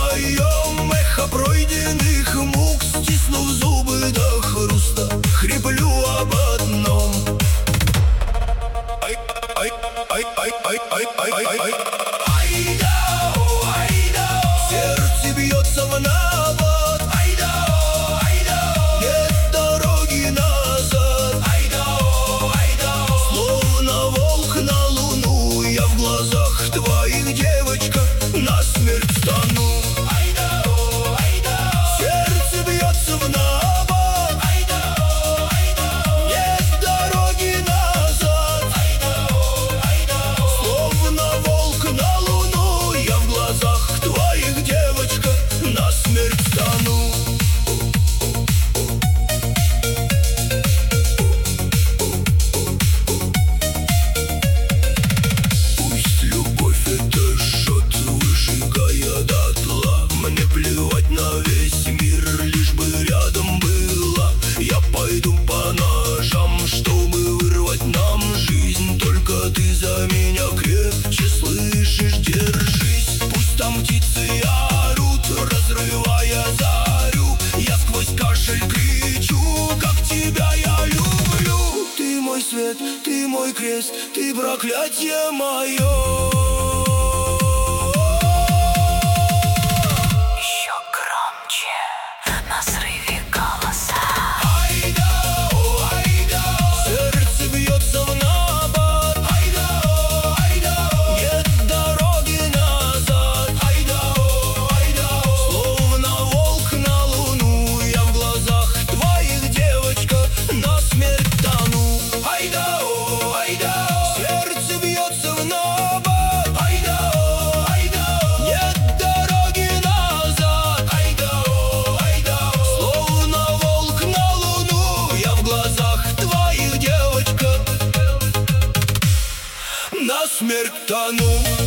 моем эхо пройденных мук, стиснув зубы до хруста, хриплю об одном. Айдао, айдао, сердце бьется в набат. Айдао, айдао, нет дороги назад. Айдао, айдао, словно волк на луну, я в глазах твоих, девочка, насмерть стану. Айдао, айдао, сердце бьется в набат. Айдао, айдао, нет дороги назад. Айдао, айдао, словно волк на луну, я в глазах твоих, девочка, насмерть стану. Пусть любовь это жжет, выжигая дотла. Мне плевать на весь мир, лишь бы рядом была. Я пойду по ножам, чтобы вырвать нам жизнь. Только ты за меня крепче, слышишь, держись. Пусть там птицы орут, разрывая зарю. Я сквозь кашель кричу, как тебя я люблю. Ты мой свет, ты мой крест, ты проклятие мое. Еще громче, на срыве голоса. Айдао, айдао, сердце бьется в набат. Айдао, айдао, нет дороги назад. Айдао, айдао, словно волк на луну, я в глазах твоих, девочка, насмерть тону. Айдао, айдао, сердце бьется в набат. Айдао, айдао, нет дороги назад. Айдао, айдао, словно волк на луну, я в глазах твоих, девочка, насмерть тону.